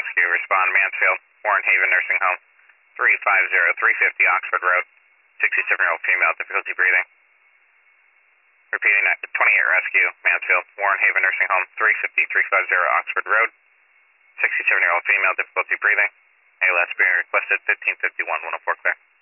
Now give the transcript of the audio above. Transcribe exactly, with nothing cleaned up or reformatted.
Rescue, respond Mansfield, Warren Haven Nursing Home, three five zero three fifty Oxford Road, sixty-seven-year-old female, difficulty breathing. Repeating that, twenty-eight Rescue, Mansfield, Warren Haven Nursing Home, three fifty three fifty Oxford Road, sixty-seven-year-old female, difficulty breathing. A L S being requested, fifteen fifty-one, one oh four clear.